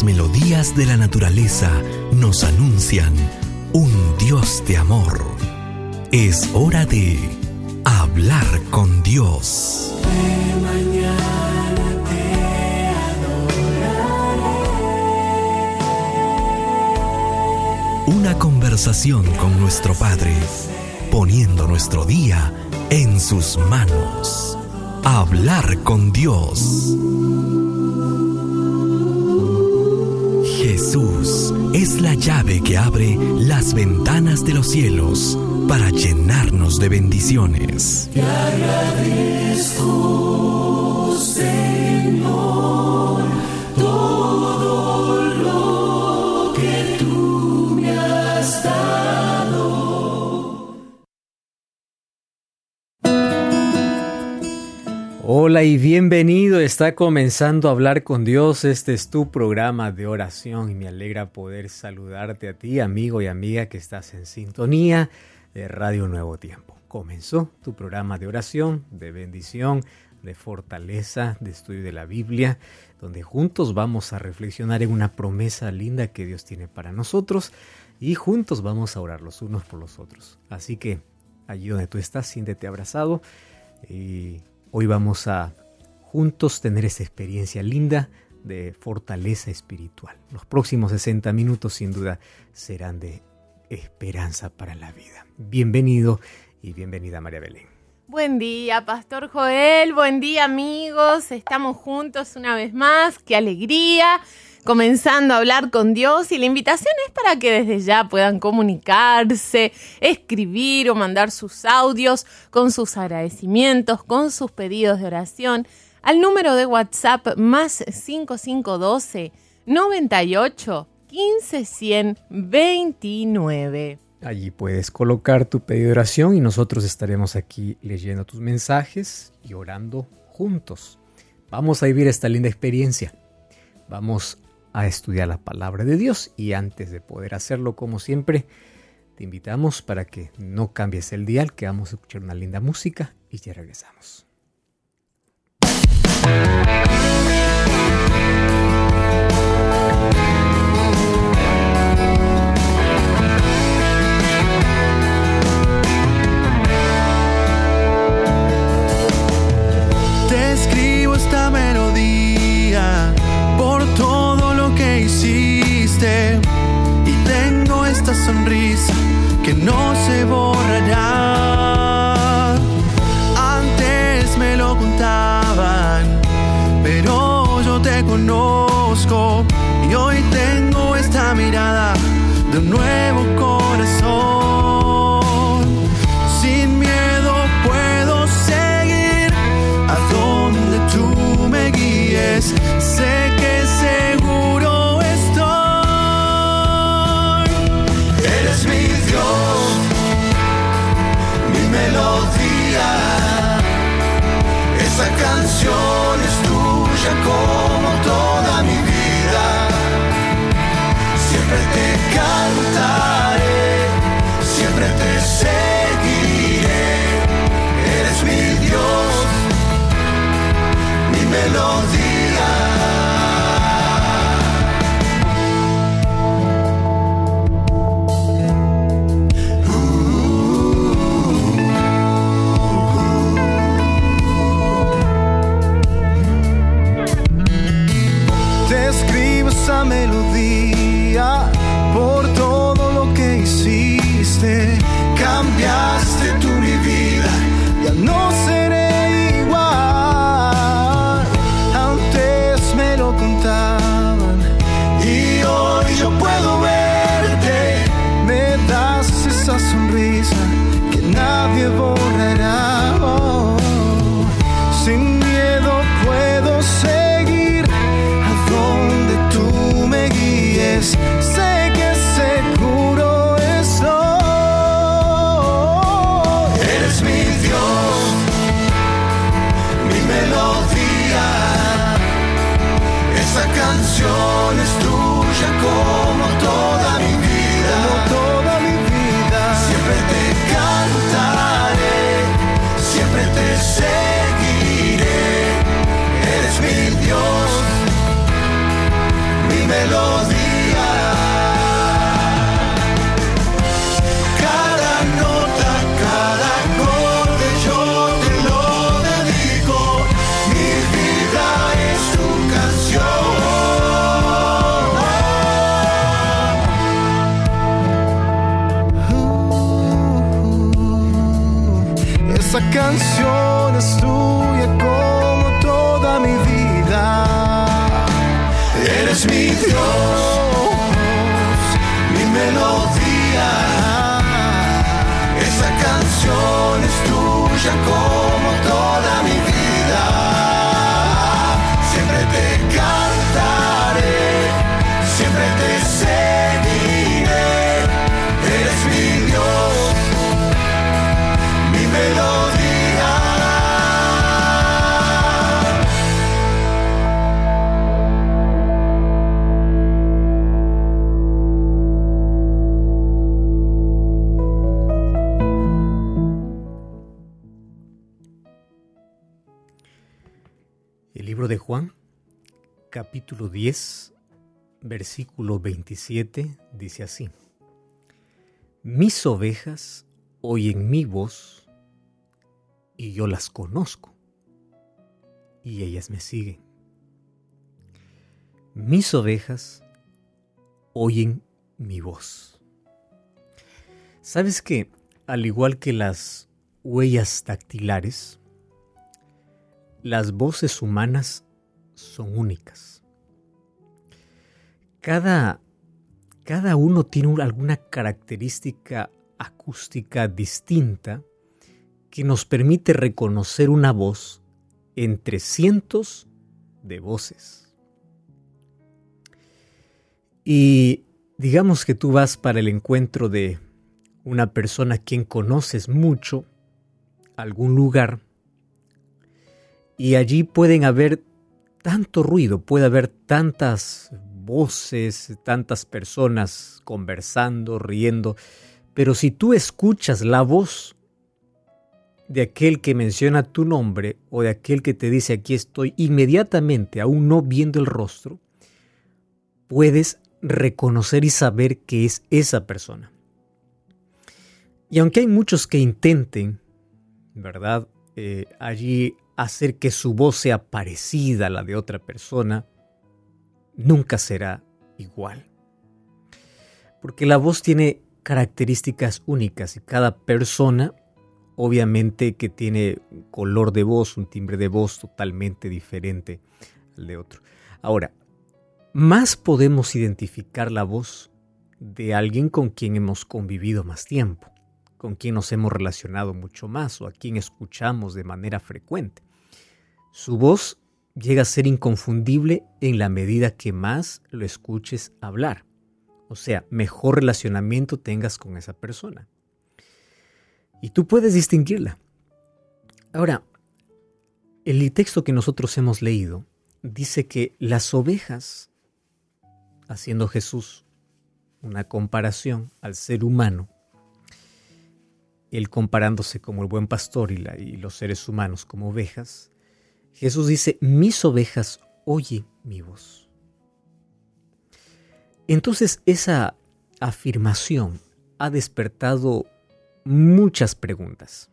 las melodías de la naturaleza nos anuncian un Dios de amor. Es hora de hablar con Dios. De mañana te adoraré. Una conversación con nuestro Padre, poniendo nuestro día en sus manos. Hablar con Dios. Jesús es la llave que abre las ventanas de los cielos para llenarnos de bendiciones. Te agradezco, Señor, todo lo que tú me has dado. Hola y bienvenido, está comenzando a hablar con Dios. Este es tu programa de oración y me alegra poder saludarte a ti, amigo y amiga que estás en sintonía de Radio Nuevo Tiempo. Comenzó tu programa de oración, de bendición, de fortaleza, de estudio de la Biblia, donde juntos vamos a reflexionar en una promesa linda que Dios tiene para nosotros y juntos vamos a orar los unos por los otros. Así que allí donde tú estás, siéntete abrazado y hoy vamos a juntos tener esa experiencia linda de fortaleza espiritual. Los próximos 60 minutos sin duda serán de esperanza para la vida. Bienvenido y bienvenida María Belén. Buen día, Pastor Joel. Buen día, amigos. Estamos juntos una vez más. ¡Qué alegría! Comenzando a hablar con Dios, y la invitación es para que desde ya puedan comunicarse, escribir o mandar sus audios con sus agradecimientos, con sus pedidos de oración al número de WhatsApp más 5512 98 15 129. Allí puedes colocar tu pedido de oración y nosotros estaremos aquí leyendo tus mensajes y orando juntos. Vamos a vivir esta linda experiencia. Vamos a estudiar la palabra de Dios y antes de poder hacerlo, como siempre, te invitamos para que no cambies el dial, que vamos a escuchar una linda música y ya regresamos. Te escribo esta melodía por todo lo que hiciste y tengo esta sonrisa que no se borrará. Antes me lo contaban, pero yo te conozco y hoy tengo esta mirada de un nuevo corazón. Sin miedo puedo seguir a donde tú me guíes. Sé que seguro estoy. Eres mi Dios, mi melodía. Esa canción es tuya como toda mi vida. Siempre te cantaré, siempre te seguiré. Eres mi Dios, mi melodía. Te escribo esa melodía por todo lo que hiciste. Cambiaste tú mi vida, ya no seré igual. Antes me lo contaban y hoy yo puedo verte. Me das esa sonrisa que nadie borrará. Oh, sin miedo puedo seguir a donde tú me guíes. Sé que seguro estoy. Eres mi Dios, mi melodía. Esa canción es tuya como toda mi vida. Como toda mi vida. Siempre te cantaré, siempre te seguiré. Eres mi Dios, mi melodía. tuya como toda mi vida. Siempre te cantaré, siempre te seguiré. Eres mi Dios, mi melodía. El libro de Juan, capítulo 10, versículo 27, dice así: Mis ovejas oyen mi voz, y yo las conozco, y ellas me siguen. Mis ovejas oyen mi voz. ¿Sabes que, al igual que las huellas dactilares, las voces humanas son únicas? Cada uno tiene alguna característica acústica distinta que nos permite reconocer una voz entre cientos de voces. Y digamos que tú vas para el encuentro de una persona a quien conoces mucho, a algún lugar, y allí pueden haber tanto ruido, puede haber tantas voces, tantas personas conversando, riendo, pero si tú escuchas la voz de aquel que menciona tu nombre o de aquel que te dice aquí estoy, inmediatamente, aún no viendo el rostro, puedes reconocer y saber que es esa persona. Y aunque hay muchos que intenten, ¿verdad?, allí hacer que su voz sea parecida a la de otra persona, nunca será igual. Porque la voz tiene características únicas y cada persona, obviamente, que tiene un color de voz, un timbre de voz totalmente diferente al de otro. Ahora, más podemos identificar la voz de alguien con quien hemos convivido más tiempo, con quien nos hemos relacionado mucho más o a quien escuchamos de manera frecuente. Su voz llega a ser inconfundible en la medida que más lo escuches hablar. O sea, mejor relacionamiento tengas con esa persona. Y tú puedes distinguirla. Ahora, el texto que nosotros hemos leído dice que las ovejas, haciendo Jesús una comparación al ser humano, él comparándose como el buen pastor y los seres humanos como ovejas, Jesús dice, mis ovejas oyen mi voz. Entonces esa afirmación ha despertado muchas preguntas.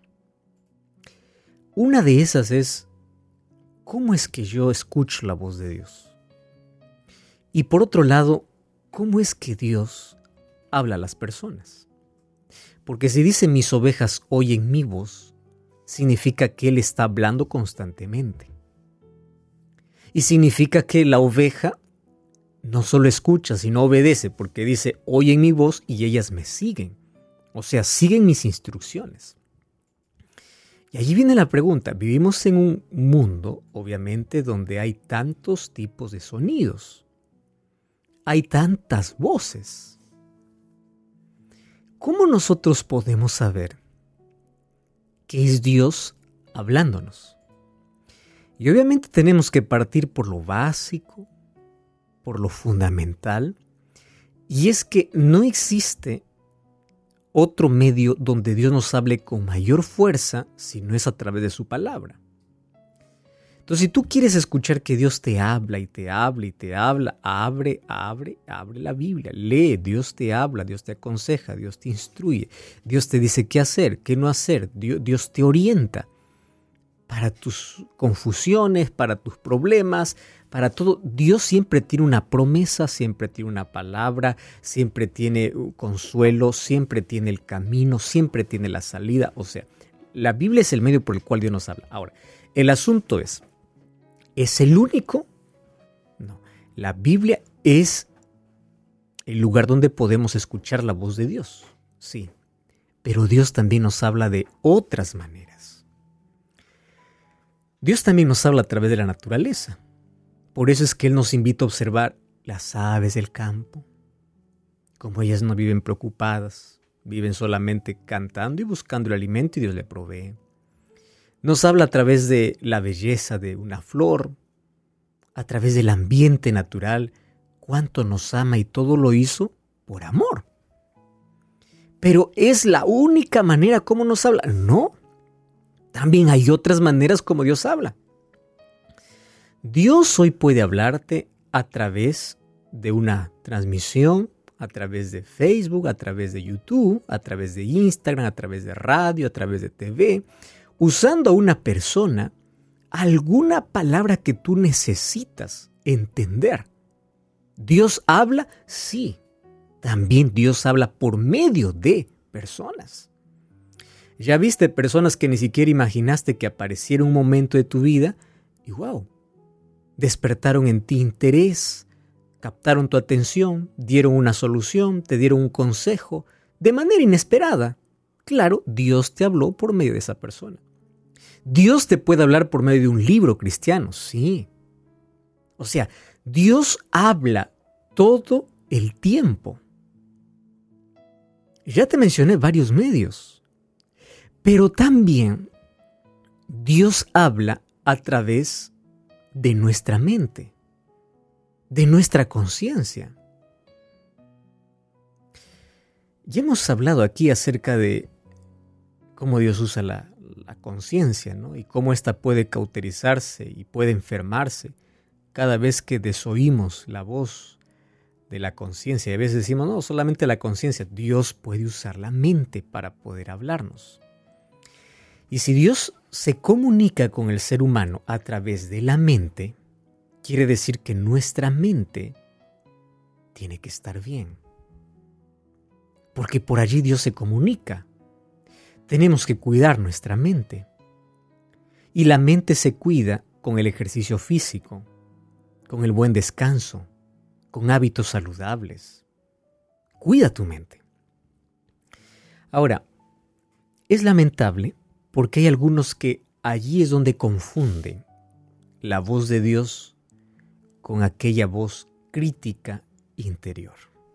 Una de esas es, ¿cómo es que yo escucho la voz de Dios? Y por otro lado, ¿cómo es que Dios habla a las personas? Porque si dice mis ovejas oyen mi voz, significa que Él está hablando constantemente. Y significa que la oveja no solo escucha, sino obedece, porque dice, oyen mi voz y ellas me siguen. O sea, siguen mis instrucciones. Y allí viene la pregunta. Vivimos en un mundo, obviamente, donde hay tantos tipos de sonidos. Hay tantas voces. ¿Cómo nosotros podemos saber que es Dios hablándonos? Y obviamente tenemos que partir por lo básico, por lo fundamental, y es que no existe otro medio donde Dios nos hable con mayor fuerza si no es a través de su palabra. Entonces, si tú quieres escuchar que Dios te habla y te habla y te habla, abre la Biblia, lee, Dios te habla, Dios te aconseja, Dios te instruye, Dios te dice qué hacer, qué no hacer, Dios te orienta para tus confusiones, para tus problemas, para todo. Dios siempre tiene una promesa, siempre tiene una palabra, siempre tiene consuelo, siempre tiene el camino, siempre tiene la salida. O sea, la Biblia es el medio por el cual Dios nos habla. Ahora, el asunto ¿es el único? No. La Biblia es el lugar donde podemos escuchar la voz de Dios. Sí. Pero Dios también nos habla de otras maneras. Dios también nos habla a través de la naturaleza. Por eso es que Él nos invita a observar las aves del campo. Como ellas no viven preocupadas, viven solamente cantando y buscando el alimento y Dios le provee. Nos habla a través de la belleza de una flor, a través del ambiente natural, cuánto nos ama y todo lo hizo por amor. Pero ¿es la única manera como nos habla? No. También hay otras maneras como Dios habla. Dios hoy puede hablarte a través de una transmisión, a través de Facebook, a través de YouTube, a través de Instagram, a través de radio, a través de TV, usando a una persona alguna palabra que tú necesitas entender. ¿Dios habla? Sí. También Dios habla por medio de personas. Ya viste personas que ni siquiera imaginaste que apareciera un momento de tu vida y wow, despertaron en ti interés, captaron tu atención, dieron una solución, te dieron un consejo de manera inesperada. Claro, Dios te habló por medio de esa persona. Dios te puede hablar por medio de un libro cristiano, sí. O sea, Dios habla todo el tiempo. Ya te mencioné varios medios, pero también Dios habla a través de nuestra mente, de nuestra conciencia. Ya hemos hablado aquí acerca de cómo Dios usa la conciencia, ¿no? Y cómo ésta puede cauterizarse y puede enfermarse cada vez que desoímos la voz de la conciencia. Y a veces decimos, no, solamente la conciencia. Dios puede usar la mente para poder hablarnos. Y si Dios se comunica con el ser humano a través de la mente, quiere decir que nuestra mente tiene que estar bien. Porque por allí Dios se comunica. Tenemos que cuidar nuestra mente. Y la mente se cuida con el ejercicio físico, con el buen descanso, con hábitos saludables. Cuida tu mente. Ahora, es lamentable porque hay algunos que allí es donde confunden la voz de Dios con aquella voz crítica interior.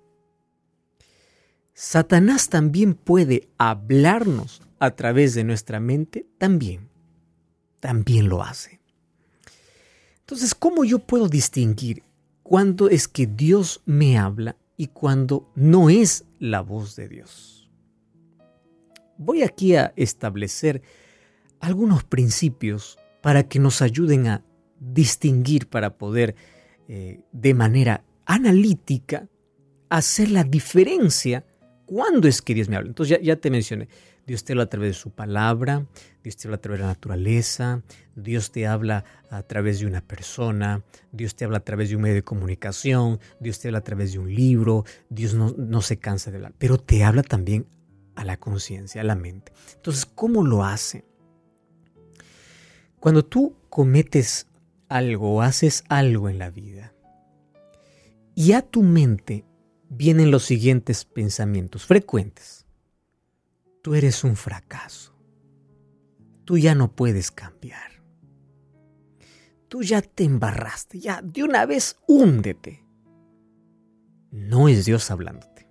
Satanás también puede hablarnos a través de nuestra mente, también lo hace. Entonces, ¿cómo yo puedo distinguir cuándo es que Dios me habla y cuándo no es la voz de Dios? Voy aquí a establecer algunos principios para que nos ayuden a distinguir, para poder de manera analítica hacer la diferencia cuándo es que Dios me habla. Entonces ya te mencioné, Dios te habla a través de su palabra, Dios te habla a través de la naturaleza, Dios te habla a través de una persona, Dios te habla a través de un medio de comunicación, Dios te habla a través de un libro, Dios no se cansa de hablar, pero te habla también a la conciencia, a la mente. Entonces, ¿cómo lo hace? Cuando tú cometes algo o haces algo en la vida y a tu mente vienen los siguientes pensamientos frecuentes. Tú eres un fracaso. Tú ya no puedes cambiar. Tú ya te embarraste. Ya de una vez húndete. No es Dios hablándote.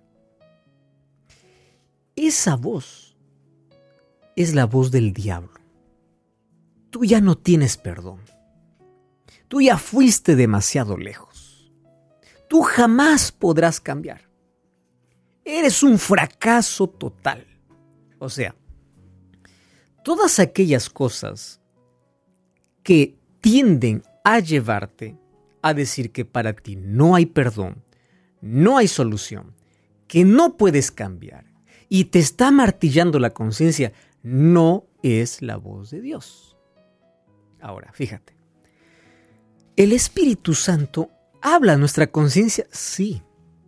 Esa voz es la voz del diablo. Tú ya no tienes perdón. Tú ya fuiste demasiado lejos. Tú jamás podrás cambiar. Eres un fracaso total. O sea, todas aquellas cosas que tienden a llevarte a decir que para ti no hay perdón, no hay solución, que no puedes cambiar y te está martillando la conciencia, no es la voz de Dios. Ahora, fíjate, ¿el Espíritu Santo habla a nuestra conciencia? Sí.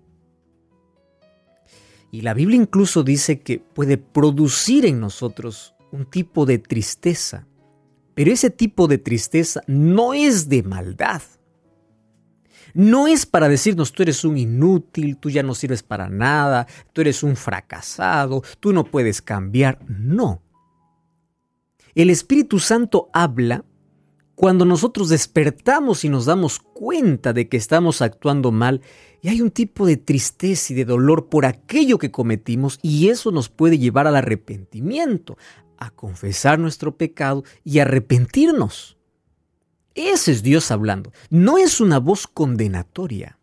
Y la Biblia incluso dice que puede producir en nosotros un tipo de tristeza. Pero ese tipo de tristeza no es de maldad. No es para decirnos tú eres un inútil, tú ya no sirves para nada, tú eres un fracasado, tú no puedes cambiar. No. El Espíritu Santo habla Cuando nosotros despertamos y nos damos cuenta de que estamos actuando mal, y hay un tipo de tristeza y de dolor por aquello que cometimos, y eso nos puede llevar al arrepentimiento, a confesar nuestro pecado y arrepentirnos. Ese es Dios hablando. No es una voz condenatoria.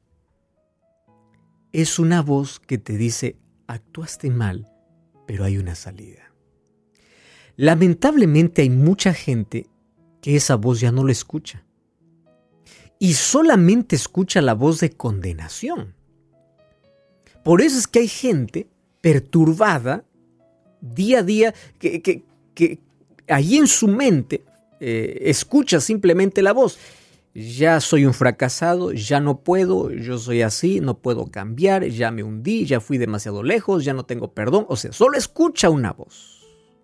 Es una voz que te dice, actuaste mal, pero hay una salida. Lamentablemente hay mucha gente que esa voz ya no la escucha. Y solamente escucha la voz de condenación. Por eso es que hay gente perturbada día a día que allí en su mente escucha simplemente la voz. Ya soy un fracasado, ya no puedo, yo soy así, no puedo cambiar, ya me hundí, ya fui demasiado lejos, ya no tengo perdón. O sea, solo escucha una voz.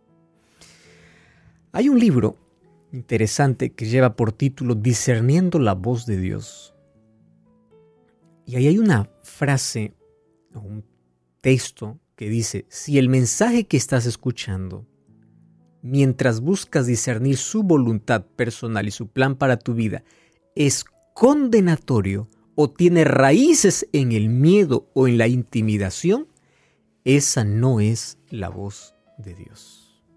Hay un libro interesante que lleva por título Discerniendo la voz de Dios. Y ahí hay una frase o un texto que dice, si el mensaje que estás escuchando, mientras buscas discernir su voluntad personal y su plan para tu vida, es condenatorio o tiene raíces en el miedo o en la intimidación, esa no es la voz de Dios.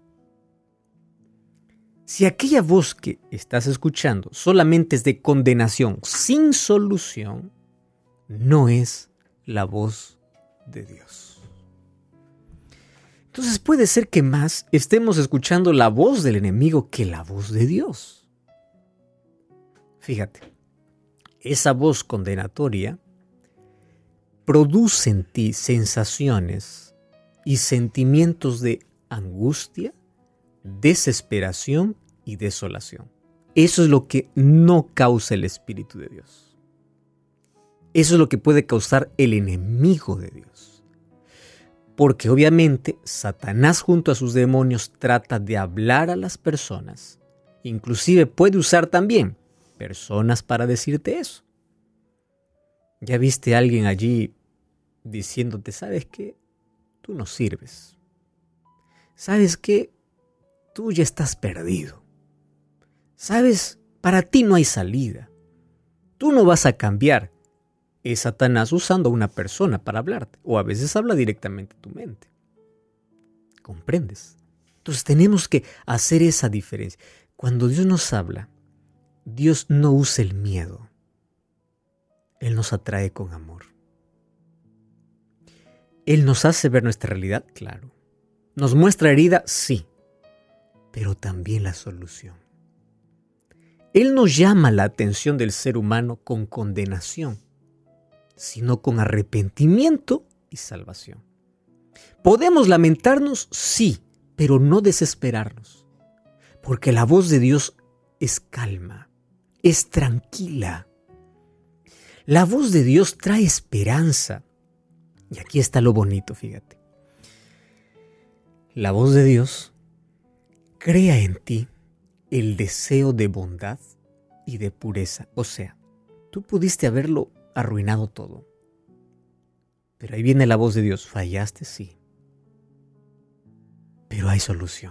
Si aquella voz que estás escuchando solamente es de condenación sin solución, no es la voz de Dios. Entonces puede ser que más estemos escuchando la voz del enemigo que la voz de Dios. Fíjate, esa voz condenatoria produce en ti sensaciones y sentimientos de angustia, desesperación y desolación. Eso es lo que no causa el Espíritu de Dios. Eso es lo que puede causar el enemigo de Dios. Porque obviamente Satanás junto a sus demonios trata de hablar a las personas. Inclusive puede usar también personas para decirte eso. Ya viste a alguien allí diciéndote, ¿sabes qué? Tú no sirves. ¿Sabes qué? Tú ya estás perdido. ¿Sabes? Para ti no hay salida. Tú no vas a cambiar. Es Satanás usando a una persona para hablarte. O a veces habla directamente a tu mente. ¿Comprendes? Entonces tenemos que hacer esa diferencia. Cuando Dios nos habla, Dios no usa el miedo. Él nos atrae con amor. Él nos hace ver nuestra realidad, claro. Nos muestra herida, sí. Pero también la solución. Él no llama la atención del ser humano con condenación, sino con arrepentimiento y salvación. ¿Podemos lamentarnos? Sí, pero no desesperarnos, porque la voz de Dios es calma, es tranquila. La voz de Dios trae esperanza. Y aquí está lo bonito, fíjate. La voz de Dios crea en ti el deseo de bondad y de pureza. O sea, tú pudiste haberlo arruinado todo. Pero ahí viene la voz de Dios. Fallaste, sí. Pero hay solución.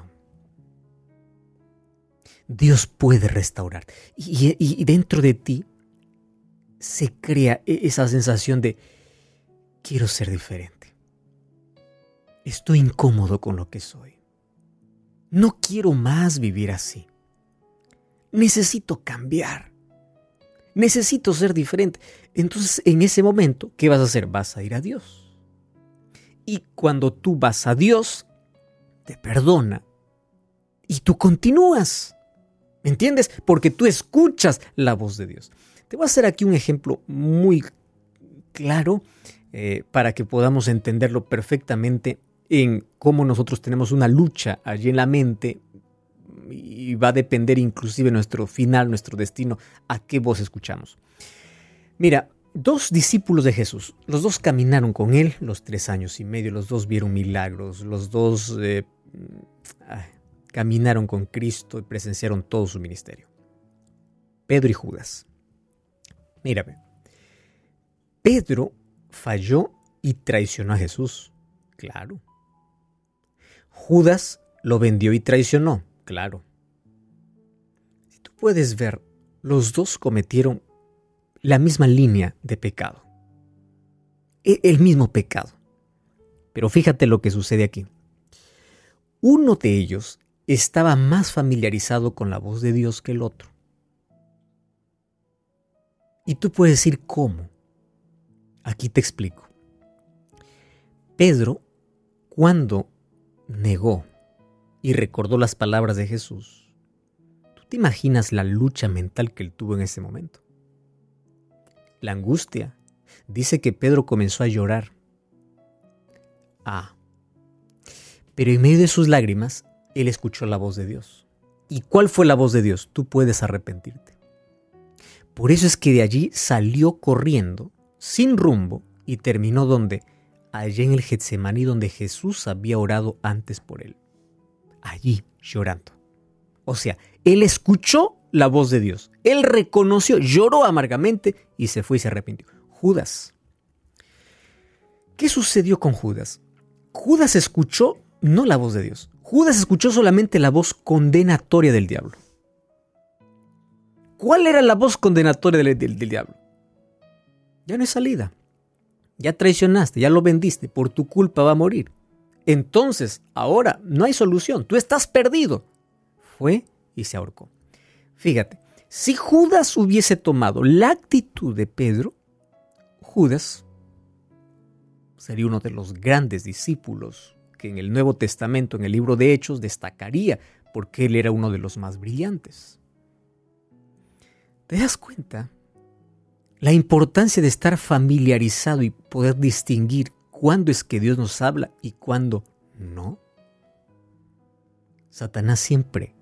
Dios puede restaurar. Y dentro de ti se crea esa sensación de quiero ser diferente. Estoy incómodo con lo que soy. No quiero más vivir así. Necesito cambiar. Necesito ser diferente. Entonces, en ese momento, ¿qué vas a hacer? Vas a ir a Dios. Y cuando tú vas a Dios, te perdona. Y tú continúas. ¿Me entiendes? Porque tú escuchas la voz de Dios. Te voy a hacer aquí un ejemplo muy claro para que podamos entenderlo perfectamente en cómo nosotros tenemos una lucha allí en la mente y va a depender inclusive nuestro final, nuestro destino, a qué voz escuchamos. Mira, 2 discípulos de Jesús, los 2 caminaron con él los 3 años y medio, los 2 vieron milagros, los 2 caminaron con Cristo y presenciaron todo su ministerio. Pedro y Judas. Mírame, Pedro falló y traicionó a Jesús, claro. Judas lo vendió y traicionó, claro. Si tú puedes ver, los dos cometieron la misma línea de pecado. El mismo pecado. Pero fíjate lo que sucede aquí. Uno de ellos estaba más familiarizado con la voz de Dios que el otro. Y tú puedes decir, ¿cómo? Aquí te explico. Pedro, cuando negó y recordó las palabras de Jesús, ¿tú te imaginas la lucha mental que él tuvo en ese momento? La angustia. Dice que Pedro comenzó a llorar. Pero en medio de sus lágrimas, él escuchó la voz de Dios. ¿Y cuál fue la voz de Dios? Tú puedes arrepentirte. Por eso es que de allí salió corriendo, sin rumbo, y terminó ¿dónde? Allí en el Getsemaní, donde Jesús había orado antes por él. Allí, llorando. O sea, él escuchó la voz de Dios. Él reconoció, lloró amargamente y se fue y se arrepintió. Judas. ¿Qué sucedió con Judas? Judas escuchó no la voz de Dios. Judas escuchó solamente la voz condenatoria del diablo. ¿Cuál era la voz condenatoria del diablo? Ya no hay salida. Ya traicionaste, ya lo vendiste. Por tu culpa va a morir. Entonces, ahora no hay solución. Tú estás perdido. Fue y se ahorcó. Fíjate, si Judas hubiese tomado la actitud de Pedro, Judas sería uno de los grandes discípulos que en el Nuevo Testamento, en el libro de Hechos, destacaría porque él era uno de los más brillantes. ¿Te das cuenta? La importancia de estar familiarizado y poder distinguir cuándo es que Dios nos habla y cuándo no. Satanás siempre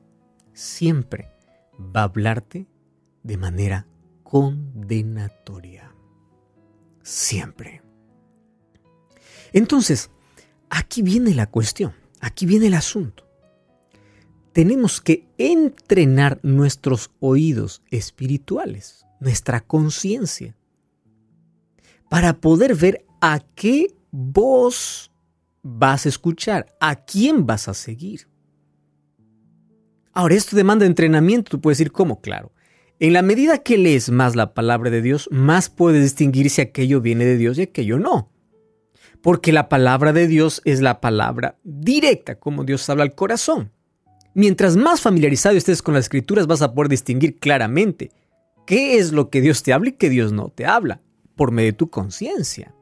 va a hablarte de manera condenatoria. Siempre. Entonces, aquí viene la cuestión, aquí viene el asunto. Tenemos que entrenar nuestros oídos espirituales, nuestra conciencia, para poder ver a qué voz vas a escuchar, a quién vas a seguir. Ahora, esto demanda entrenamiento. Tú puedes decir, ¿cómo? Claro. En la medida que lees más la palabra de Dios, más puedes distinguir si aquello viene de Dios y aquello no. Porque la palabra de Dios es la palabra directa, como Dios habla al corazón. Mientras más familiarizado estés con las Escrituras, vas a poder distinguir claramente qué es lo que Dios te habla y qué Dios no te habla, por medio de tu conciencia.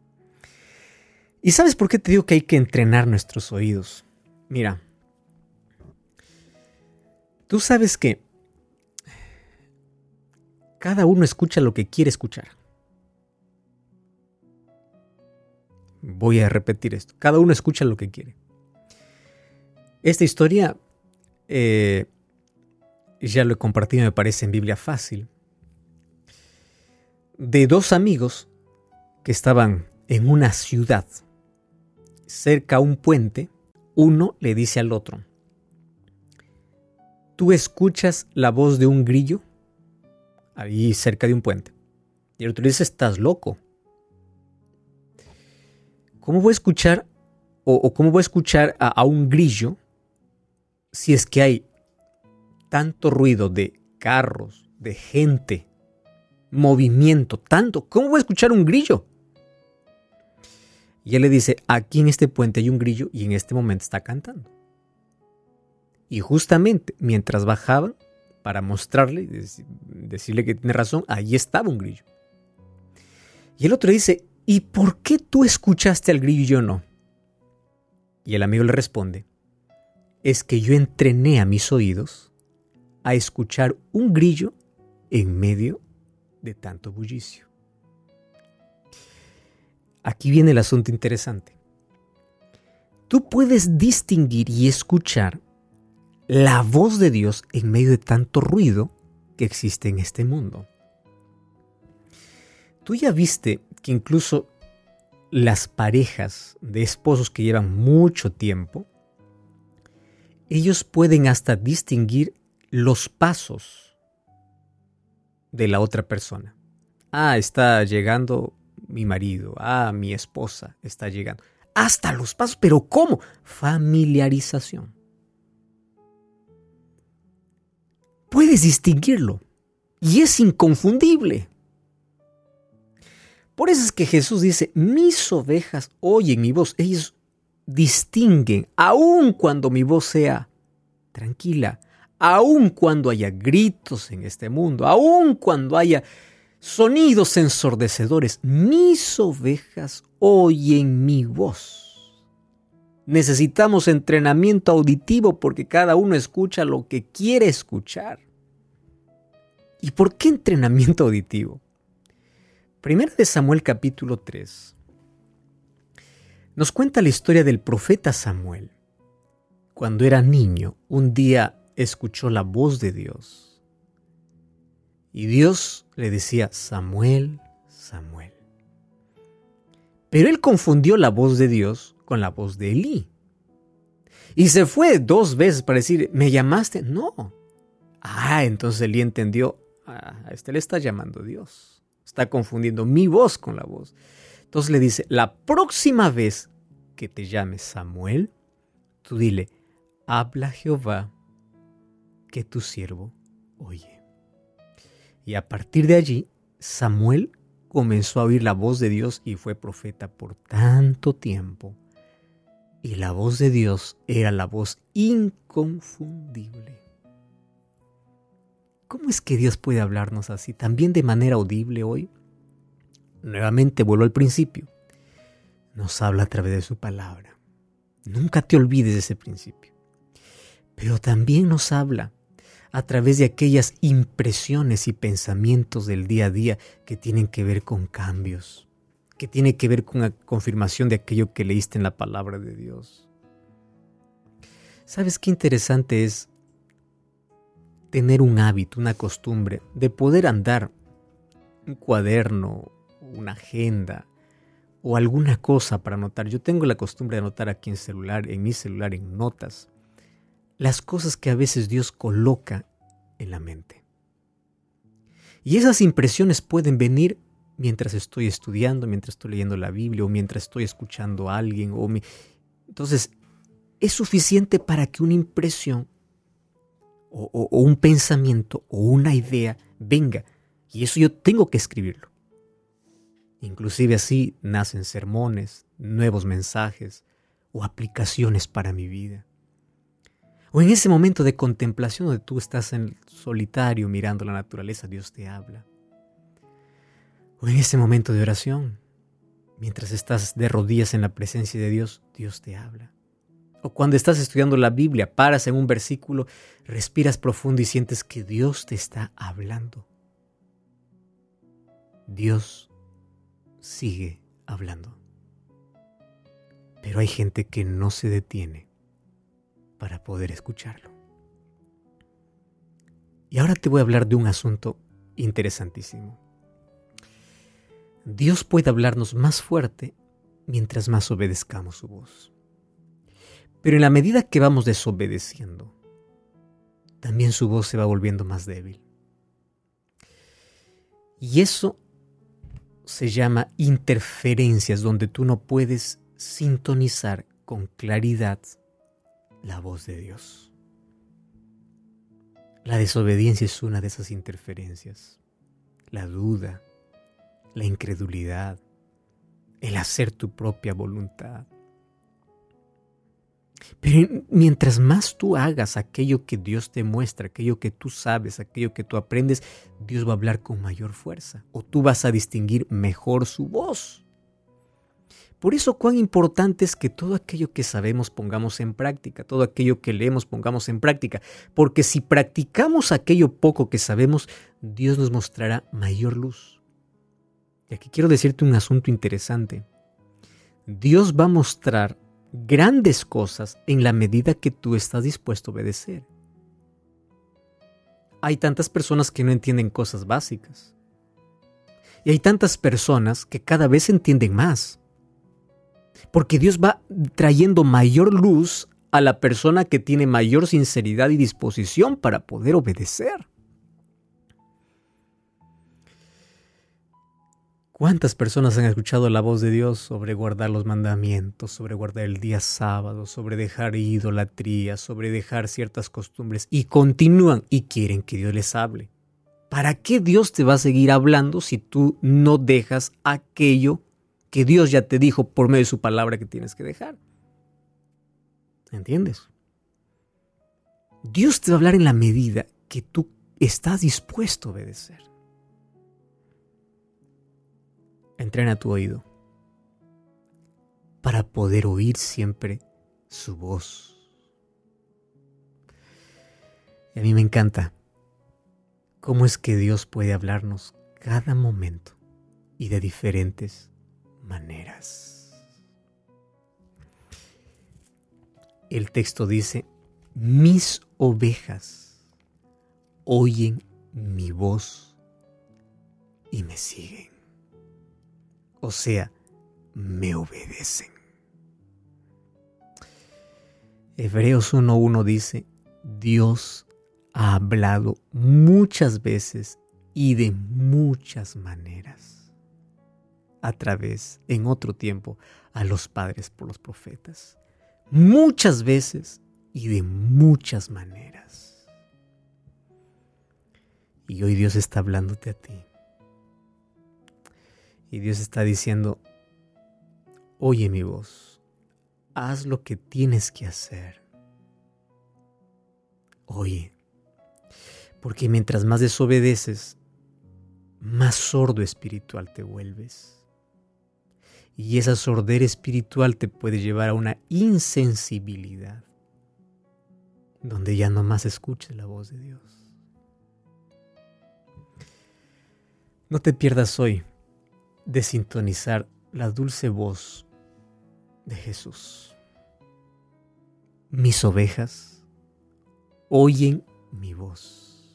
¿Y sabes por qué te digo que hay que entrenar nuestros oídos? Mira, tú sabes que cada uno escucha lo que quiere escuchar. Voy a repetir esto. Cada uno escucha lo que quiere. Esta historia ya lo he compartido, me parece, en Biblia Fácil. De dos amigos que estaban en una ciudad, cerca a un puente, uno le dice al otro: ¿tú escuchas la voz de un grillo ahí cerca de un puente? Y el otro le dice: estás loco. ¿Cómo voy a escuchar cómo voy a escuchar a un grillo si es que hay tanto ruido de carros, de gente, movimiento, tanto? ¿Cómo voy a escuchar un grillo? Y él le dice: aquí en este puente hay un grillo y en este momento está cantando. Y justamente mientras bajaban, para mostrarle, decirle que tiene razón, ahí estaba un grillo. Y el otro dice: ¿y por qué tú escuchaste al grillo y yo no? Y el amigo le responde: es que yo entrené a mis oídos a escuchar un grillo en medio de tanto bullicio. Aquí viene el asunto interesante. Tú puedes distinguir y escuchar la voz de Dios en medio de tanto ruido que existe en este mundo. Tú ya viste que incluso las parejas de esposos que llevan mucho tiempo, ellos pueden hasta distinguir los pasos de la otra persona. Está llegando mi marido. Mi esposa está llegando. Hasta los pasos. ¿Pero cómo? Familiarización. puedes distinguirlo y es inconfundible. Por eso es que Jesús dice, mis ovejas oyen mi voz. Ellos distinguen, aun cuando mi voz sea tranquila, aun cuando haya gritos en este mundo, aun cuando haya sonidos ensordecedores, mis ovejas oyen mi voz. Necesitamos entrenamiento auditivo porque cada uno escucha lo que quiere escuchar. ¿Y por qué entrenamiento auditivo? Primera de Samuel capítulo 3 nos cuenta la historia del profeta Samuel. Cuando era niño, un día escuchó la voz de Dios. Y Dios le decía, Samuel, Samuel. Pero él confundió la voz de Dios con la voz de Elí. Y se fue 2 veces para decir, ¿me llamaste? No. Entonces Elí entendió, a este le está llamando Dios. Está confundiendo mi voz con la voz. Entonces le dice, la próxima vez que te llame Samuel, tú dile, habla Jehová, que tu siervo oye. Y a partir de allí, Samuel comenzó a oír la voz de Dios y fue profeta por tanto tiempo. Y la voz de Dios era la voz inconfundible. ¿Cómo es que Dios puede hablarnos así, también de manera audible hoy? Nuevamente vuelvo al principio. Nos habla a través de su palabra. Nunca te olvides de ese principio. Pero también nos habla a través de aquellas impresiones y pensamientos del día a día que tienen que ver con cambios, que tienen que ver con la confirmación de aquello que leíste en la palabra de Dios. ¿Sabes qué interesante es tener un hábito, una costumbre de poder andar un cuaderno, una agenda o alguna cosa para anotar? Yo tengo la costumbre de anotar aquí en mi celular, en notas, las cosas que a veces Dios coloca en la mente. Y esas impresiones pueden venir mientras estoy estudiando, mientras estoy leyendo la Biblia o mientras estoy escuchando a alguien. Entonces, es suficiente para que una impresión o un pensamiento o una idea venga. Y eso yo tengo que escribirlo. Inclusive así nacen sermones, nuevos mensajes o aplicaciones para mi vida. O en ese momento de contemplación donde tú estás en solitario mirando la naturaleza, Dios te habla. O en ese momento de oración, mientras estás de rodillas en la presencia de Dios, Dios te habla. O cuando estás estudiando la Biblia, paras en un versículo, respiras profundo y sientes que Dios te está hablando. Dios sigue hablando. Pero hay gente que no se detiene para poder escucharlo. Y ahora te voy a hablar de un asunto interesantísimo. Dios puede hablarnos más fuerte mientras más obedezcamos su voz. Pero en la medida que vamos desobedeciendo, también su voz se va volviendo más débil. Y eso se llama interferencias, donde tú no puedes sintonizar con claridad la voz de Dios. La desobediencia es una de esas interferencias. La duda, la incredulidad, el hacer tu propia voluntad. Pero mientras más tú hagas aquello que Dios te muestra, aquello que tú sabes, aquello que tú aprendes, Dios va a hablar con mayor fuerza, o tú vas a distinguir mejor su voz. Por eso cuán importante es que todo aquello que sabemos pongamos en práctica, todo aquello que leemos pongamos en práctica, porque si practicamos aquello poco que sabemos, Dios nos mostrará mayor luz. Y aquí quiero decirte un asunto interesante. Dios va a mostrar grandes cosas en la medida que tú estás dispuesto a obedecer. Hay tantas personas que no entienden cosas básicas. Y hay tantas personas que cada vez entienden más. Porque Dios va trayendo mayor luz a la persona que tiene mayor sinceridad y disposición para poder obedecer. ¿Cuántas personas han escuchado la voz de Dios sobre guardar los mandamientos, sobre guardar el día sábado, sobre dejar idolatría, sobre dejar ciertas costumbres y continúan y quieren que Dios les hable? ¿Para qué Dios te va a seguir hablando si tú no dejas aquello que Dios ya te dijo por medio de su palabra que tienes que dejar? ¿Entiendes? Dios te va a hablar en la medida que tú estás dispuesto a obedecer. Entrena tu oído para poder oír siempre su voz. Y a mí me encanta cómo es que Dios puede hablarnos cada momento y de diferentes maneras. El texto dice: mis ovejas oyen mi voz y me siguen. O sea, me obedecen. Hebreos 1:1 dice: Dios ha hablado muchas veces y de muchas maneras a través, en otro tiempo, a los padres por los profetas. Muchas veces y de muchas maneras. Y hoy Dios está hablándote a ti. Y Dios está diciendo: oye mi voz, haz lo que tienes que hacer. Oye, porque mientras más desobedeces, más sordo espiritual te vuelves. Y esa sordera espiritual te puede llevar a una insensibilidad, donde ya no más escuches la voz de Dios. No te pierdas hoy de sintonizar la dulce voz de Jesús. Mis ovejas oyen mi voz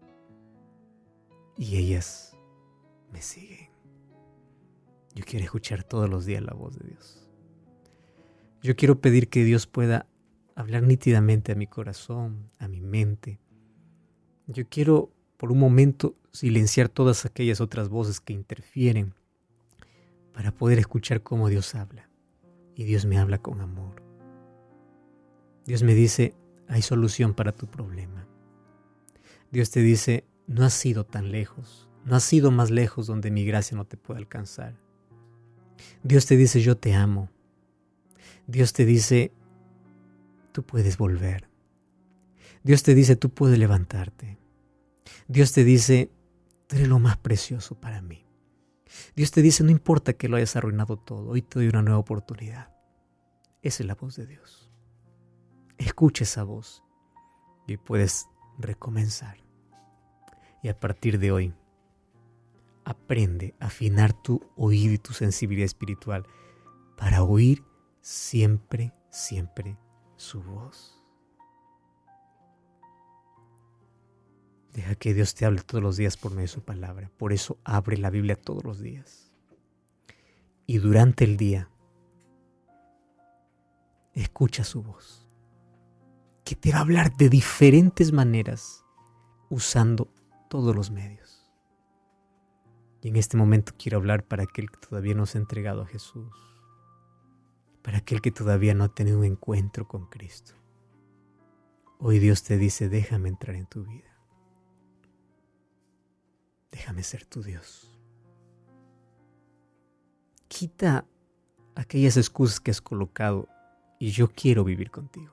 y ellas me siguen. Yo quiero escuchar todos los días la voz de Dios. Yo quiero pedir que Dios pueda hablar nítidamente a mi corazón, a mi mente. Yo quiero por un momento silenciar todas aquellas otras voces que interfieren para poder escuchar cómo Dios habla. Y Dios me habla con amor. Dios me dice: hay solución para tu problema. Dios te dice: no has ido tan lejos, no has ido más lejos donde mi gracia no te puede alcanzar. Dios te dice: yo te amo. Dios te dice: tú puedes volver. Dios te dice: tú puedes levantarte. Dios te dice: tú eres lo más precioso para mí. Dios te dice: no importa que lo hayas arruinado todo, hoy te doy una nueva oportunidad. Esa es la voz de Dios. Escucha esa voz y puedes recomenzar. Y a partir de hoy, aprende a afinar tu oído y tu sensibilidad espiritual para oír siempre, siempre su voz. Deja que Dios te hable todos los días por medio de su palabra. Por eso abre la Biblia todos los días. Y durante el día, escucha su voz, que te va a hablar de diferentes maneras, usando todos los medios. Y en este momento quiero hablar para aquel que todavía no se ha entregado a Jesús, para aquel que todavía no ha tenido un encuentro con Cristo. Hoy Dios te dice: déjame entrar en tu vida. Déjame ser tu Dios. Quita aquellas excusas que has colocado y yo quiero vivir contigo.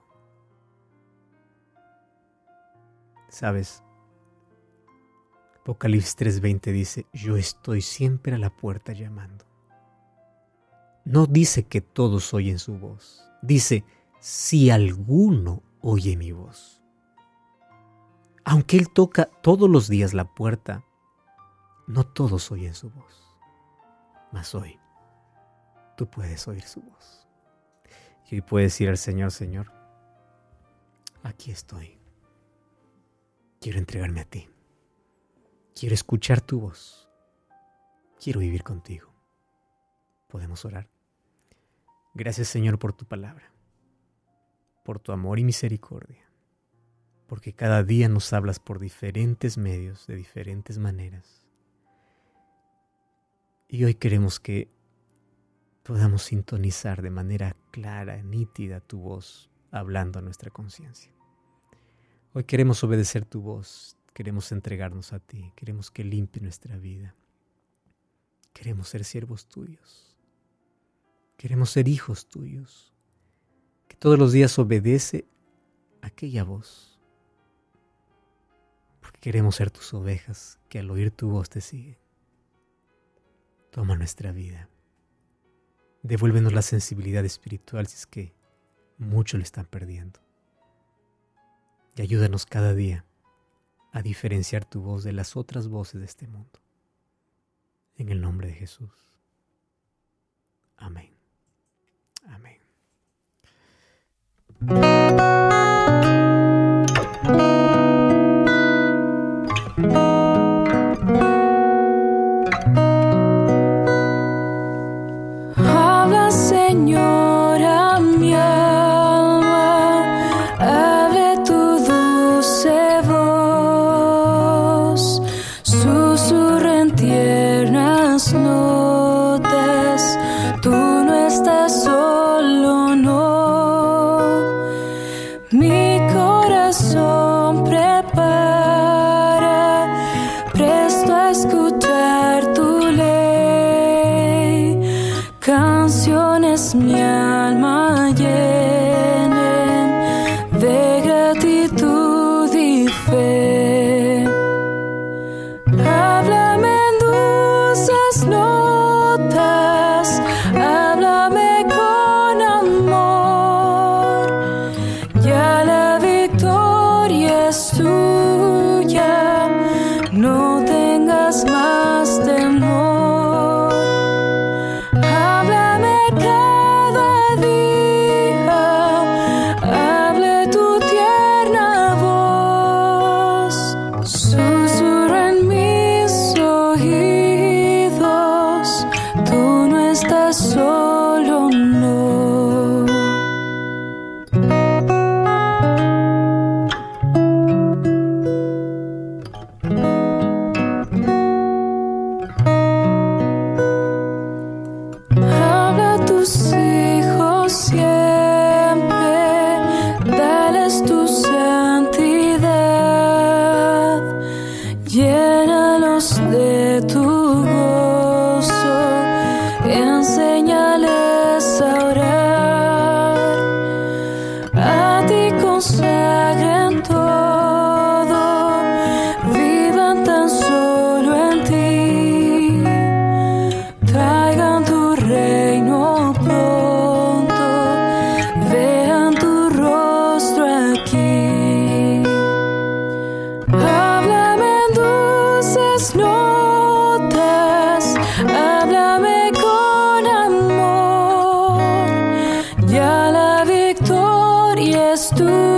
¿Sabes? Apocalipsis 3:20 dice: yo estoy siempre a la puerta llamando. No dice que todos oyen su voz. Dice: si alguno oye mi voz. Aunque Él toca todos los días la puerta, no todos oyen su voz. Mas hoy, tú puedes oír su voz. Y hoy puedes decir al Señor: Señor, aquí estoy. Quiero entregarme a ti. Quiero escuchar tu voz. Quiero vivir contigo. Podemos orar. Gracias, Señor, por tu palabra, por tu amor y misericordia, porque cada día nos hablas por diferentes medios, de diferentes maneras. Y hoy queremos que podamos sintonizar de manera clara, nítida tu voz, hablando a nuestra conciencia. Hoy queremos obedecer tu voz, queremos entregarnos a ti, queremos que limpie nuestra vida. Queremos ser siervos tuyos, queremos ser hijos tuyos, que todos los días obedece aquella voz. Porque queremos ser tus ovejas, que al oír tu voz te siguen. Toma nuestra vida. Devuélvenos la sensibilidad espiritual si es que muchos lo están perdiendo. Y ayúdanos cada día a diferenciar tu voz de las otras voces de este mundo. En el nombre de Jesús. Amén. Amén. Habla, Señor, a mi alma, hable tu dulce voz, susurra en tiernas notas, tú no estás solo, no. Mi corazón prepara, presto a escuchar tu ley. Canciones mi alma llenen de gratitud y fe. Háblame en dulces notas, háblame con amor. Ya la victoria es tuya, no tengas más temor. Háblame cada día, hable tu tierna voz, susurra en mis oídos, tú no estás solo, no. Habla a tus hijos siempre, dales tu santidad, llénalos de tu gozo, enséñales a orar, a ti consagren todo, vivan tan solo en ti. Traigan tu reino pronto, vean tu rostro aquí. Háblame en dulces notas, háblame con amor. Ya la victoria es tuya.